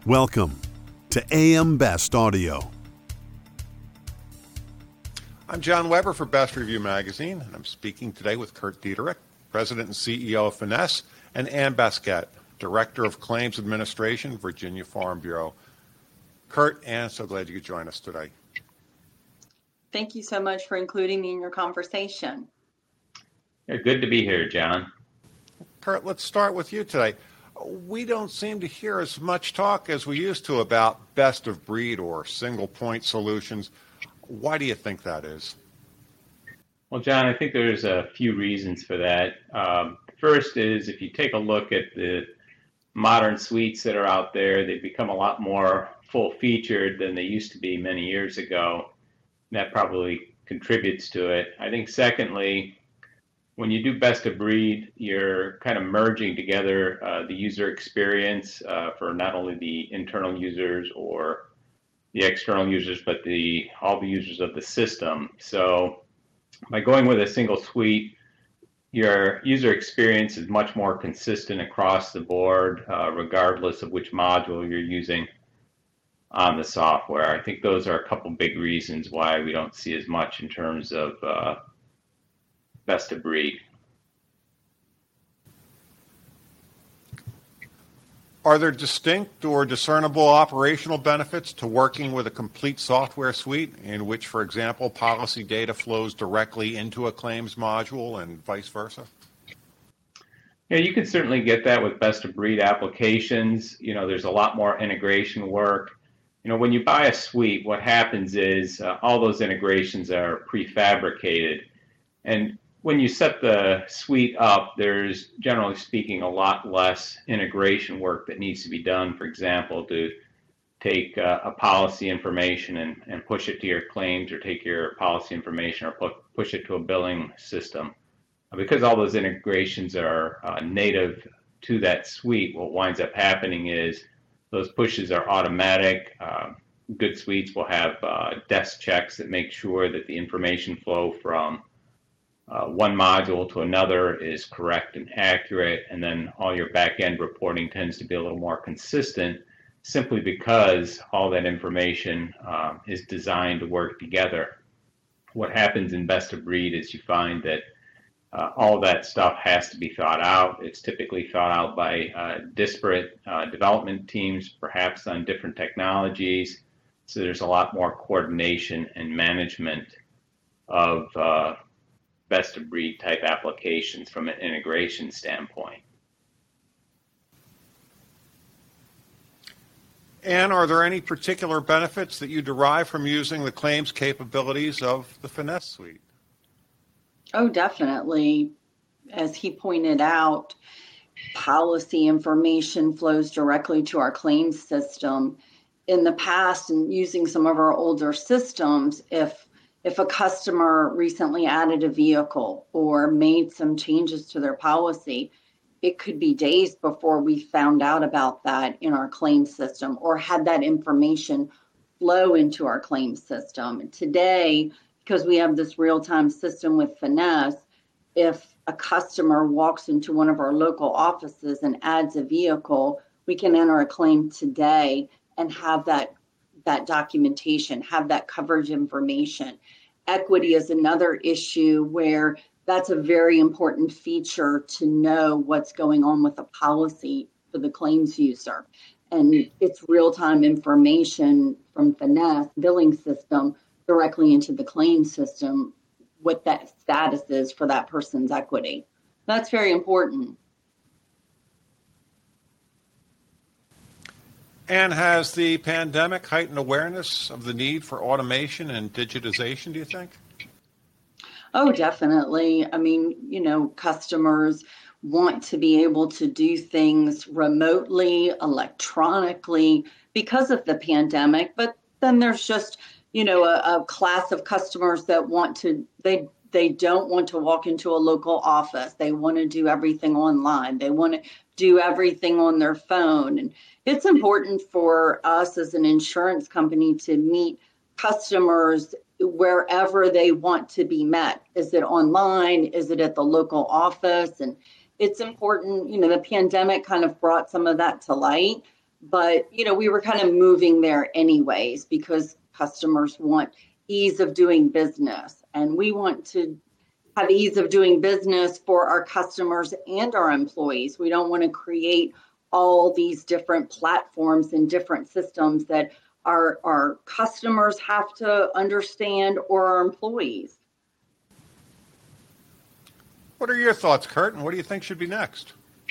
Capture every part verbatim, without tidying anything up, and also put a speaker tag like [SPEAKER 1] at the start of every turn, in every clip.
[SPEAKER 1] Welcome to A M Best Audio.
[SPEAKER 2] I'm John Weber for Best Review Magazine, and I'm speaking today with Kurt Dieterich, President and C E O of Finesse, and Ann Baskett, Director of Claims Administration, Virginia Farm Bureau. Kurt, Ann, so glad you could join us today.
[SPEAKER 3] Thank you so much for including me in your conversation.
[SPEAKER 4] Yeah, good to be here, John.
[SPEAKER 2] Kurt, let's start with you today. We don't seem to hear as much talk as we used to about best of breed or single point solutions. Why do you think that is?
[SPEAKER 4] Well, John, I think there's a few reasons for that. Um, first is if you take a look at the modern suites that are out there, they've become a lot more full-featured than they used to be many years ago. That probably contributes to it. I think secondly, when you do best of breed, you're kind of merging together uh, the user experience uh, for not only the internal users or the external users, but the all the users of the system. So by going with a single suite, your user experience is much more consistent across the board, uh, regardless of which module you're using on the software. I think those are a couple big reasons why we don't see as much in terms of uh, best of breed.
[SPEAKER 2] Are there distinct or discernible operational benefits to working with a complete software suite in which, for example, policy data flows directly into a claims module and vice versa?
[SPEAKER 4] Yeah, you can certainly get that with best of breed applications. You know, there's a lot more integration work. You know, when you buy a suite, what happens is uh, all those integrations are prefabricated. And when you set the suite up, there's, generally speaking, a lot less integration work that needs to be done. For example, to take uh, a policy information and, and push it to your claims, or take your policy information or put, push it to a billing system. Because all those integrations are uh, native to that suite, what winds up happening is those pushes are automatic. Uh, good suites will have uh, desk checks that make sure that the information flow from Uh, one module to another is correct and accurate, and then all your back-end reporting tends to be a little more consistent simply because all that information uh, is designed to work together. What happens in best of breed is you find that uh, all that stuff has to be thought out. It's typically thought out by uh, disparate uh, development teams, perhaps on different technologies, so there's a lot more coordination and management of uh, best of breed type applications from an integration standpoint.
[SPEAKER 2] And are there any particular benefits that you derive from using the claims capabilities of the Finesse suite?
[SPEAKER 3] Oh, definitely. As he pointed out, policy information flows directly to our claims system. In the past, and using some of our older systems, if If a customer recently added a vehicle or made some changes to their policy, it could be days before we found out about that in our claims system or had that information flow into our claims system. Today, because we have this real-time system with Finesse, if a customer walks into one of our local offices and adds a vehicle, we can enter a claim today and have that that documentation, have that coverage information. Equity is another issue where that's a very important feature to know what's going on with a policy for the claims user. And it's real-time information from Finesse billing system directly into the claims system, what that status is for that person's equity. That's very important.
[SPEAKER 2] And has the pandemic heightened awareness of the need for automation and digitization, do you think?
[SPEAKER 3] Oh, definitely. I mean, you know, customers want to be able to do things remotely, electronically because of the pandemic. But then there's just, you know, a, a class of customers that want to, they they don't want to walk into a local office. They want to do everything online. They want to do everything on their phone. And it's important for us as an insurance company to meet customers wherever they want to be met. Is it online? Is it at the local office? And it's important, you know, the pandemic kind of brought some of that to light, But, you know, we were kind of moving there anyways because customers want ease of doing business. And we want to have ease of doing business for our customers and our employees. We don't want to create all these different platforms and different systems that our, our customers have to understand or our employees.
[SPEAKER 2] What are your thoughts, Kurt, and what do you think should be next?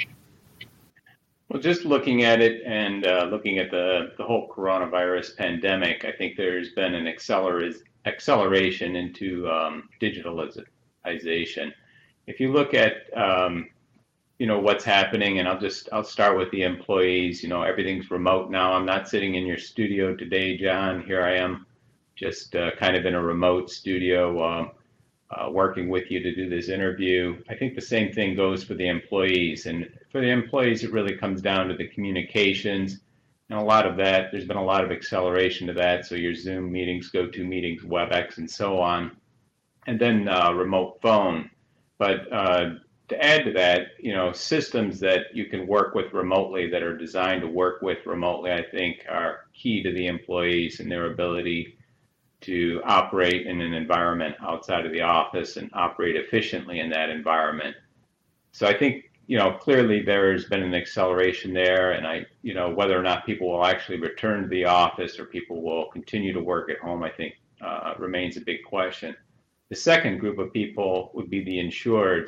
[SPEAKER 4] Well, just looking at it and uh, looking at the, the whole coronavirus pandemic, I think there's been an acceler- acceleration into um, digitalization. If you look at, um, you know, what's happening, and I'll just, I'll start with the employees, you know, everything's remote now. I'm not sitting in your studio today, John. Here I am just uh, kind of in a remote studio uh, uh, working with you to do this interview. I think the same thing goes for the employees. And for the employees, it really comes down to the communications. And a lot of that, there's been a lot of acceleration to that. So your Zoom meetings, GoToMeetings, WebEx, and so on. And then uh, remote phone. But uh, to add to that, you know, systems that you can work with remotely that are designed to work with remotely, I think are key to the employees and their ability to operate in an environment outside of the office and operate efficiently in that environment. So I think, you know, clearly there's been an acceleration there, and I, you know, whether or not people will actually return to the office or people will continue to work at home, I think uh, remains a big question. The second group of people would be the insureds.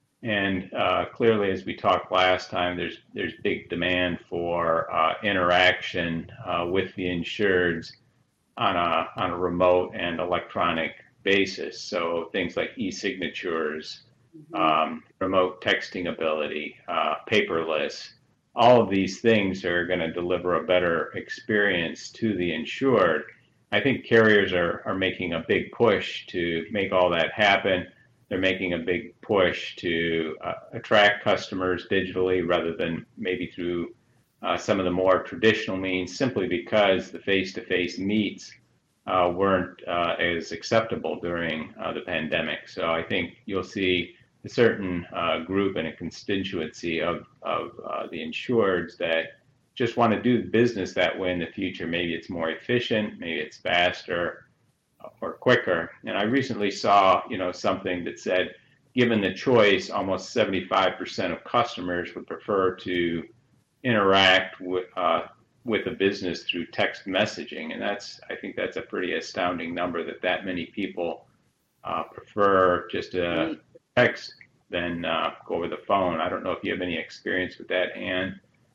[SPEAKER 4] And uh, clearly, as we talked last time, there's there's big demand for uh, interaction uh, with the insureds on a on a remote and electronic basis. So things like e-signatures, um, remote texting ability, uh, paperless, all of these things are going to deliver a better experience to the insured. I think carriers are are making a big push to make all that happen. They're making a big push to uh, attract customers digitally rather than maybe through uh, some of the more traditional means, simply because the face-to-face meets uh, weren't uh, as acceptable during uh, the pandemic. So I think you'll see a certain uh, group and a constituency of, of uh, the insureds that just want to do business that way in the future. Maybe it's more efficient, maybe it's faster or quicker. And I recently saw, you know, something that said, given the choice, almost seventy-five percent of customers would prefer to interact with uh, with a business through text messaging. And that's, I think that's a pretty astounding number, that that many people uh, prefer just a text than uh, go over the phone. I don't know if you have any experience with that, Ann.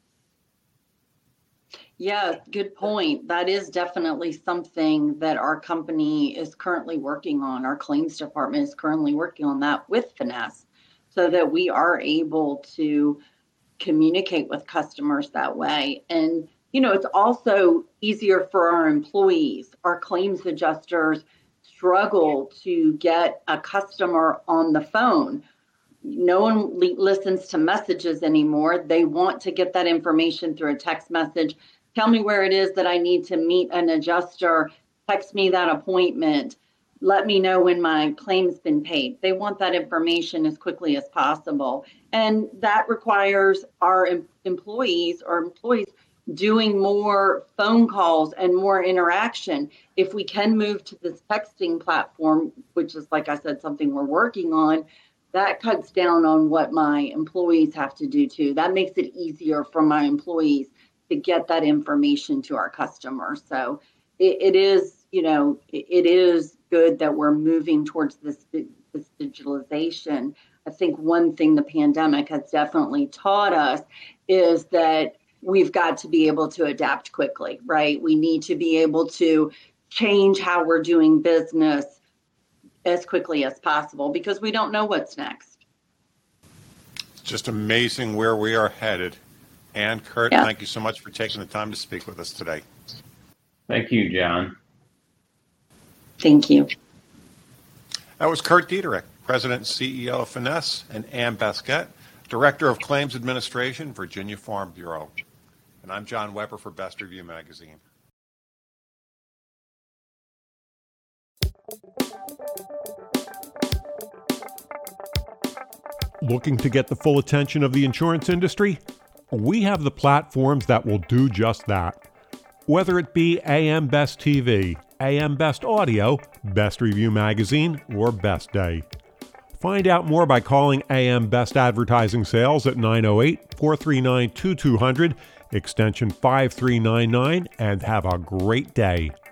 [SPEAKER 3] Yeah, good point. That is definitely something that our company is currently working on. Our claims department is currently working on that with Finesse, so that we are able to communicate with customers that way. And, you know, it's also easier for our employees. Our claims adjusters struggle to get a customer on the phone. No one li- listens to messages anymore. They want to get that information through a text message. Tell me where it is that I need to meet an adjuster. Text me that appointment. Let me know when my claim's been paid. They want that information as quickly as possible. And that requires our em- employees or employees doing more phone calls and more interaction. If we can move to this texting platform, which is, like I said, something we're working on, that cuts down on what my employees have to do too. That makes it easier for my employees to get that information to our customers. So it, it is, you know, it, it is good that we're moving towards this, this digitalization. I think one thing the pandemic has definitely taught us is that we've got to be able to adapt quickly, right? We need to be able to change how we're doing business as quickly as possible because we don't know what's next.
[SPEAKER 2] It's just amazing where we are headed. Ann, Kurt,
[SPEAKER 3] yeah.
[SPEAKER 2] Thank you so much for taking the time to speak with us today.
[SPEAKER 4] Thank you, John.
[SPEAKER 3] Thank you.
[SPEAKER 2] That was Kurt Dieterich, President and C E O of Finesse, and Ann Basquette, Director of Claims Administration, Virginia Farm Bureau. And I'm John Weber for Best Review Magazine.
[SPEAKER 5] Looking to get the full attention of the insurance industry? we have the platforms that will do just that. Whether it be A M Best T V, A M Best Audio, Best Review Magazine, or Best Day. Find out more by calling A M Best Advertising Sales at nine oh eight, four three nine, two two zero zero, extension five three nine nine, and have a great day.